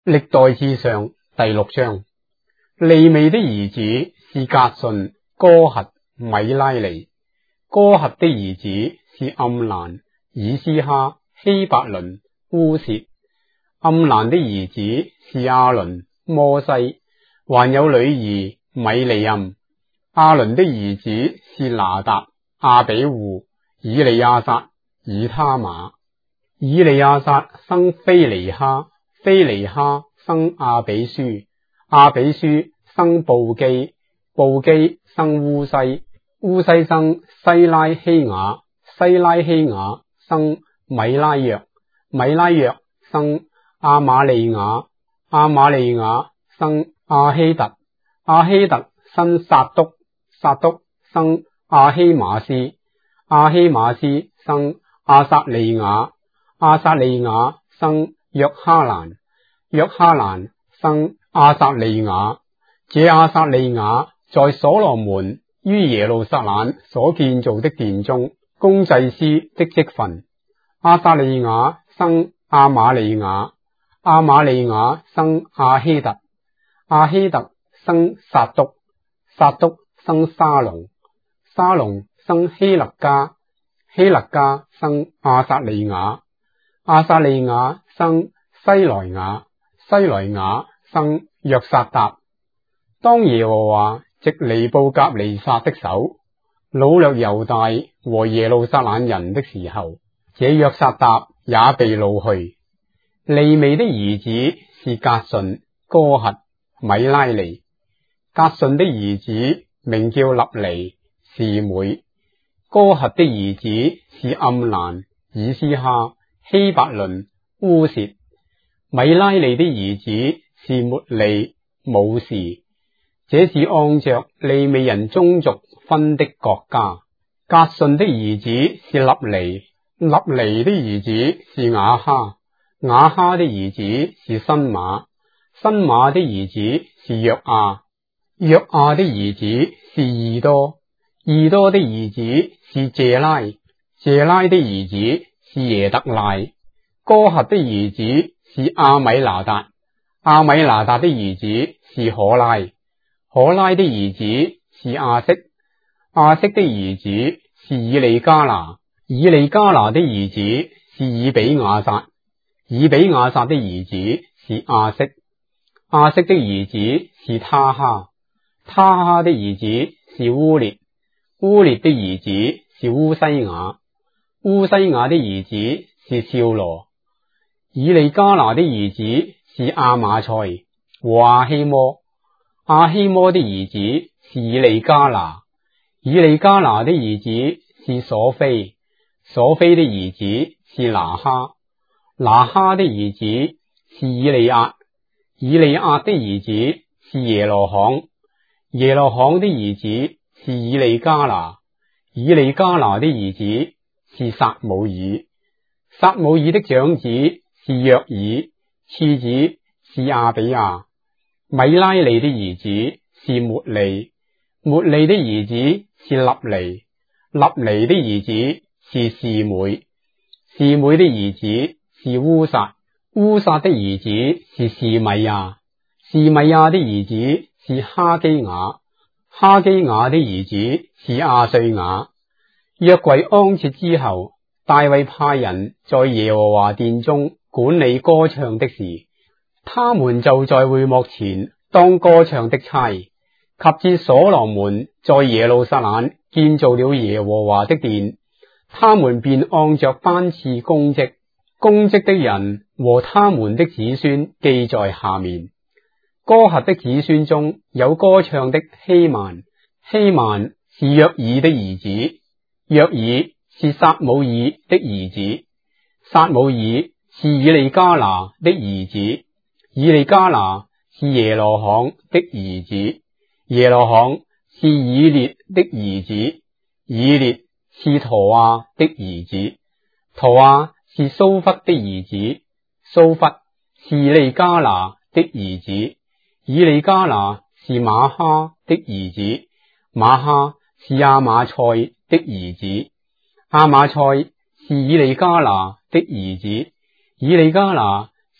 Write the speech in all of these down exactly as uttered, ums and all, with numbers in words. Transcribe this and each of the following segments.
歷代志上第六章，利未的兒子是革順、哥轄、米拉利。哥轄的兒子是暗蘭、以斯哈、希伯倫、烏薛。暗蘭的兒子是亞倫、摩西，還有女兒米利暗。亞倫的兒子是拿達、亞比戶、以利亞撒、以他瑪。以利亞撒生非尼哈，非尼哈生亞比書，亞比書生布基，布基生烏西，烏西生西拉希雅，西拉希雅生米拉約，米拉約生亞瑪利雅，亞瑪利雅生亞希突，亞希突生撒督，撒督生亞希瑪斯，亞希瑪斯生亞撒利雅，亞撒利雅生約哈蘭，約哈蘭生亞撒利雅。這亞撒利雅在所羅門於耶路撒冷所建造的殿中供祭司的職分。亞撒利雅生亞瑪利雅，亞瑪利雅生亞希突，亞希突生撒督，撒督生沙龍，沙龍生希勒家，希勒家生亞撒利雅，亞撒利雅生西萊雅，西萊雅生約撒達。當耶和華藉尼布甲尼撒的手擄掠猶大和耶路撒冷人的時候，這約撒達也被擄去。利未的兒子是革順、哥轄、米拉利。革順的兒子名叫立尼、示每。哥轄的兒子是暗蘭、以斯哈、希伯倫、烏薛。米拉利的兒子是末利、母示。這是按着利未人宗族分的國家。革順的兒子是立尼，立尼的兒子是雅哈，雅哈的兒子是申馬，申馬的兒子是約亞，約亞的兒子是義多，義多的兒子是謝拉，謝拉的兒子是耶特賴。哥轄的兒子是亞米拿達，亞米拿達的兒子是可拉，可拉的兒子是亞色，亞色的兒子是以利加拿，以利加拿的兒子是以比亞撒，以比亞撒的兒子是亞色，亞色的兒子是他哈，他哈的兒子是烏列，烏列的兒子是烏西雅，烏西雅的兒子是少羅，以利加拿的兒子是亞瑪賽和亞希摩，亞希摩的兒子是以利加拿，以利加拿的兒子是瑣非，瑣非的兒子是拿哈，拿哈的兒子是以利押，以利押的兒子是耶羅罕，耶羅罕的兒子是以利加拿，以利加拿的兒子是撒母耳，撒母耳的長子是約爾，次子是亞比亞。米拉利的兒子是末利，末利的兒子是立尼，立尼的兒子是示每，示每的兒子是烏撒，烏撒的兒子是示米亞，示米亞的兒子是哈基雅，哈基雅的兒子是亞瑞雅。約櫃安設之後，大衛派人在耶和華殿中管理歌唱的事，他們就在會幕前當歌唱的差。及至所羅門在耶路撒冷建造了耶和華的殿，他們便按着班次供職，供職的人和他們的子孫記在下面。哥轄的子孫中有歌唱的希曼，希曼是約爾的兒子，約爾是撒母耳的兒子，撒母耳是以利加拿的兒子，以利加拿是耶羅罕的兒子，耶羅罕是以列的兒子，以列是陀亞的兒子，陀亞是蘇弗的兒子，蘇弗是以利加拿的兒子，以利加拿是瑪哈的兒子，瑪哈是亞瑪賽的兒子，亞瑪賽是以利加拿的兒子，以利加拿是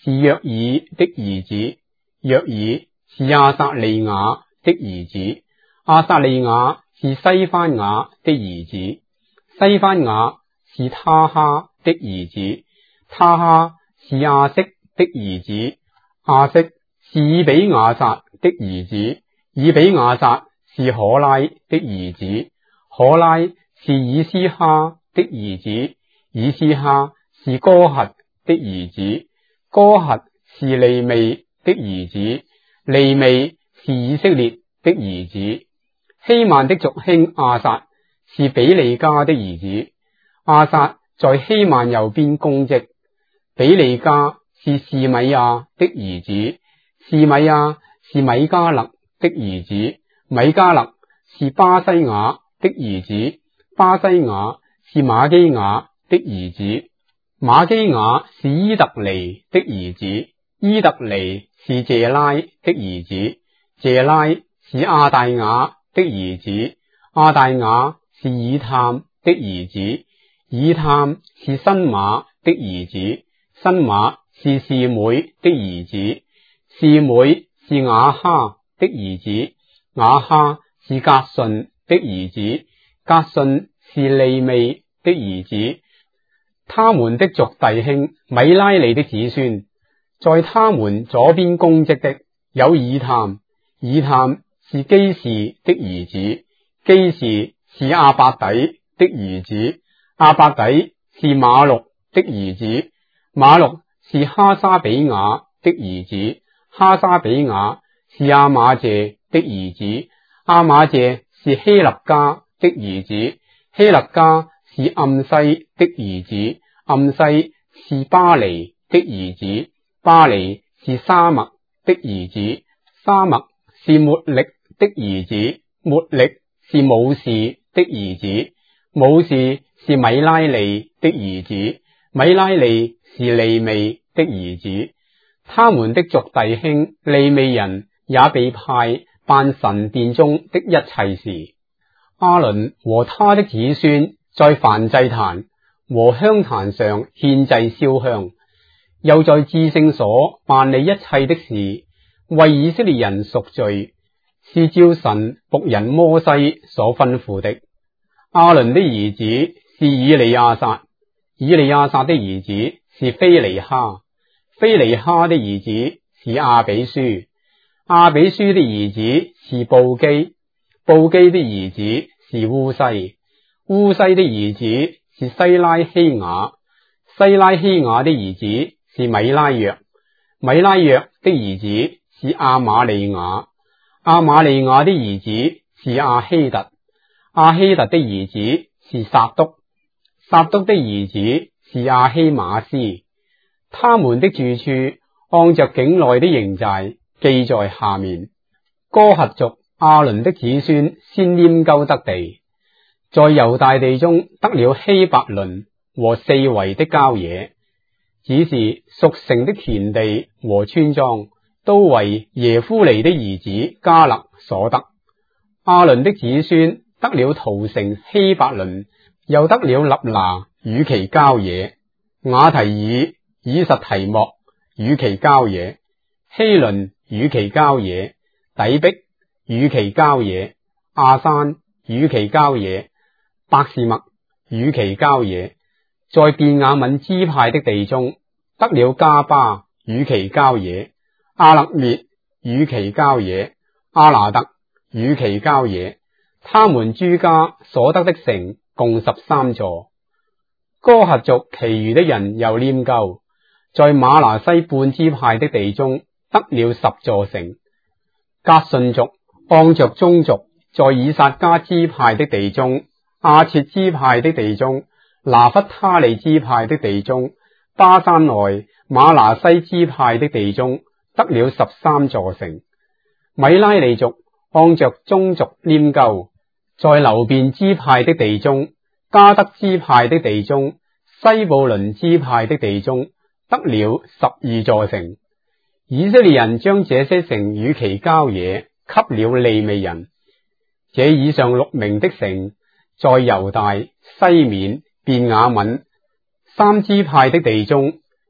是約爾的兒子，約爾是亞撒利雅的兒子，亞撒利雅是西番雅的兒子，西番雅是他哈的兒子，他哈是亞色的兒子，亞色是以比亞撒的兒子，以比亞撒是可拉的兒子，可拉是以斯哈的兒子，以斯哈是哥轄的兒子，哥轄是利未的兒子，利未是以色列的兒子。希曼的族兄亞撒是比利家的兒子，亞撒在希曼右邊供職。比利家是示米亞的兒子，示米亞是米迦勒的兒子，米迦勒是巴西雅的兒子，巴西雅是瑪基雅的兒子，瑪基雅是伊特尼的兒子，伊特尼是謝拉的兒子，謝拉是亞大雅的兒子，亞大雅是以探的兒子，以探是申馬的兒子，申馬是示每的兒子，示每是雅哈的兒子，雅哈是革順的兒子，革順是利未的兒子。他們的族弟兄米拉利的子孫，在他們左邊供職的有以探，以探是基士的兒子，基士是亞伯底的兒子，亞伯底是馬錄的兒子，馬錄是哈沙比雅的兒子，哈沙比雅是亞瑪謝的兒子，亞瑪謝是希勒家的兒子，希勒家是暗西的兒子，暗西是巴尼的兒子，巴尼是沙麥的兒子，沙麥是末力的兒子，末力是武士的兒子，武士是米拉利的兒子，米拉利是利未的兒子。他們的族弟兄利未人也被派辦神殿中的一切事。亞倫和他的子孫在燔祭壇和香壇上獻祭燒香，又在至聖所辦理一切的事，為以色列人贖罪，是照神僕人摩西所吩咐的。亞倫的兒子是以利亞撒，以利亞撒的兒子是非尼哈，非尼哈的兒子是亞比書，亞比書的兒子是布基，布基的兒子是烏西，烏西的兒子是西拉希雅，西拉希雅的兒子是米拉約，米拉約的兒子是亞瑪利雅，亞瑪利雅的兒子是亞希突，亞希突的兒子是撒督，撒督的兒子是亞希瑪斯。他們的住處按着境內的營寨記在下面。哥轄族亞倫的子孫先拈鬮得地，在猶大地中得了希伯倫和四圍的郊野，只是屬城的田地和村莊都為耶夫尼的兒子迦勒所得。亞倫的子孫得了逃城希伯倫，又得了立拿與其郊野，雅提爾、以實提莫與其郊野，希倫與其郊野，底璧與其郊野，亞山與其郊野，伯示麥與其郊野。在便雅憫支派的地中得了加巴與其郊野，亞勒滅與其郊野，亞拿特與其郊野。他們諸家所得的城共十三座。哥轄族其餘的人又拈鬮，在瑪拿西半支派的地中得了十座城。革順族按着宗族，在以撒家支派的地中、亞設支派的地中、拿弗他利支派的地中、巴珊外瑪拿西支派的地中得了十三座城。米拉利族按着宗族拈鬮，在流便支派的地中、迦得支派的地中、西布倫支派的地中得了十二座城。以色列人將這些城與其郊野給了利未人。這以上六名的城，在猶大、西緬、便雅憫三支派的地中，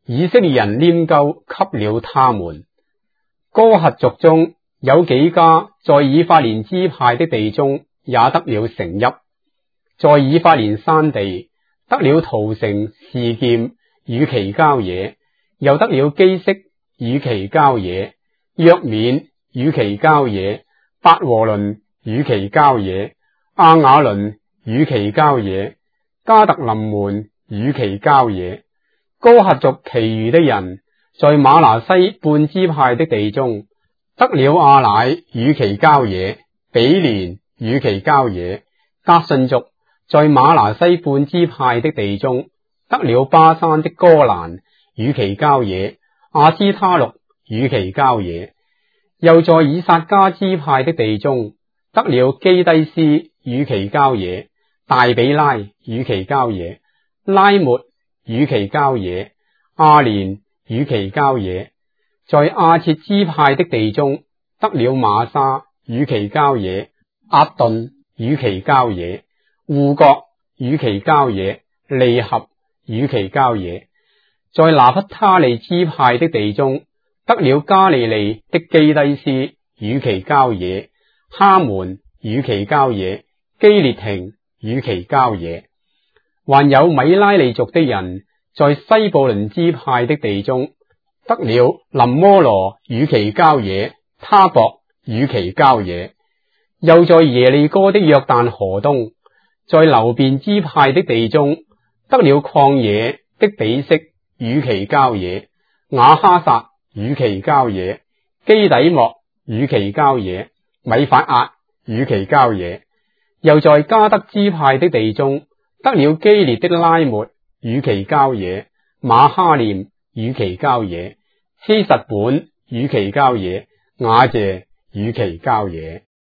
以色列人拈鬮給了他們。哥轄族中有幾家在以法蓮支派的地中也得了城邑，在以法蓮山地得了逃城示劍與其郊野，又得了基色與其郊野，約緬與其郊野，伯和倫與其郊野，亞雅倫與其郊野，迦特林門與其郊野。哥轄族其餘的人在瑪拿西半支派的地中得了亞乃與其郊野，比連與其郊野。革順族在瑪拿西半支派的地中得了巴山的哥蘭與其郊野，亞斯他錄與其郊野。又在以薩迦支派的地中得了基低斯與其郊野，大比拉與其郊野，拉末與其郊野，亞連與其郊野。在亞設支派的地中得了瑪沙與其郊野，押頓與其郊野，戶國與其郊野，利合與其郊野。在拿弗他利支派的地中得了加利利的基低斯與其郊野，哈門與其郊野，基列亭與其郊野。還有米拉利族的人在西布倫支派的地中得了林摩羅與其郊野，他博與其郊野。又在耶利哥的約旦河東，在流便支派的地中得了曠野的比色與其郊野，雅哈撒與其郊野，基底莫與其郊野，米法押與其郊野。又在加德支派的地中得了基列的拉末與其郊野，馬哈念與其郊野，希實本與其郊野，雅謝與其郊野。